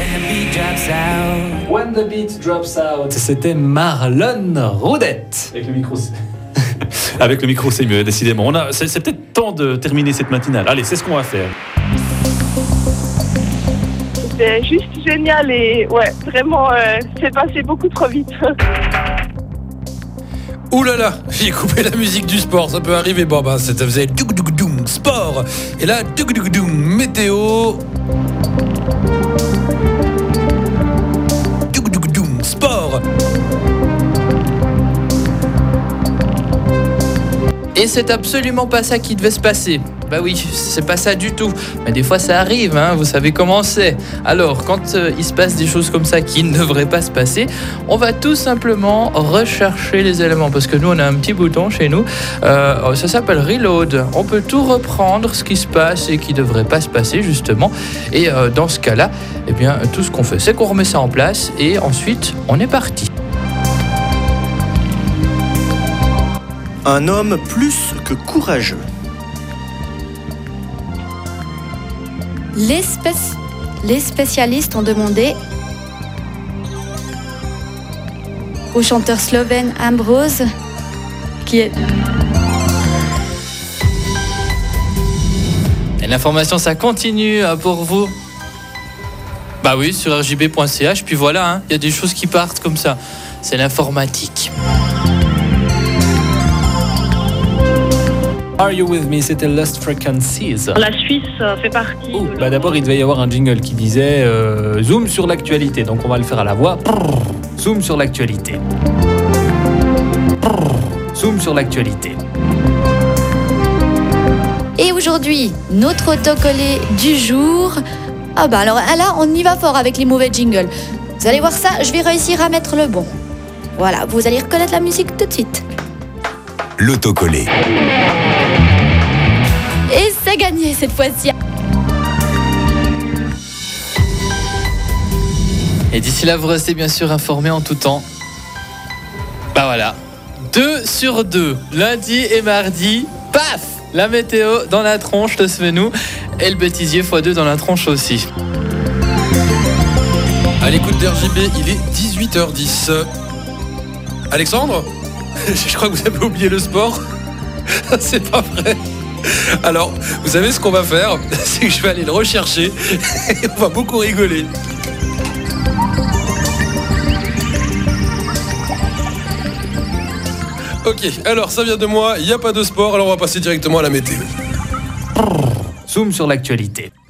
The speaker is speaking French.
When the beat drops out. C'était Marlon Roudette. Avec le micro. Avec le micro, c'est mieux, décidément. C'est peut-être temps de terminer cette matinale. Allez, c'est ce qu'on va faire. C'était juste génial et ouais, vraiment, c'est passé beaucoup trop vite. Ouh là là, j'ai coupé la musique du sport, ça peut arriver. Bon bah ça faisait doum sport. Et là doum météo. Doum sport. Et c'est absolument pas ça qui devait se passer. Bah oui, c'est pas ça du tout. Mais des fois ça arrive, hein, vous savez comment c'est. Alors, quand il se passe des choses comme ça qui ne devraient pas se passer, on va tout simplement rechercher les éléments. Parce que nous, on a un petit bouton chez nous. Ça s'appelle Reload. On peut tout reprendre ce qui se passe et qui ne devrait pas se passer, justement. Et dans ce cas-là, eh bien, tout ce qu'on fait, c'est qu'on remet ça en place. Et ensuite, on est parti. Un homme plus que courageux. Les spécialistes ont demandé au chanteur slovène Ambroz, qui est... Et l'information, ça continue pour vous. Bah oui, sur rjb.ch. Puis voilà, hein, y a des choses qui partent comme ça. C'est l'informatique. Are You With Me, c'était Lost Frequencies. La Suisse fait partie. D'abord, il devait y avoir un jingle qui disait Zoom sur l'actualité. Donc, on va le faire à la voix. Zoom sur l'actualité. Zoom sur l'actualité. Et aujourd'hui, notre autocollé du jour. Ah bah alors là, on y va fort avec les mauvais jingles. Vous allez voir ça, je vais réussir à mettre le bon. Voilà, vous allez reconnaître la musique tout de suite. L'autocollé. Et c'est gagné cette fois-ci. Et d'ici là, vous restez bien sûr informés en tout temps. Bah voilà, 2 sur 2, lundi et mardi, paf, la météo dans la tronche de Svenou et le bêtisier x2 dans la tronche aussi. À l'écoute d'RJB, il est 18h10. Alexandre ? Je crois que vous avez oublié le sport. C'est pas vrai. Alors, vous savez ce qu'on va faire ? C'est que je vais aller le rechercher et on va beaucoup rigoler. Ok, alors ça vient de moi, il n'y a pas de sport, alors on va passer directement à la météo. Zoom sur l'actualité.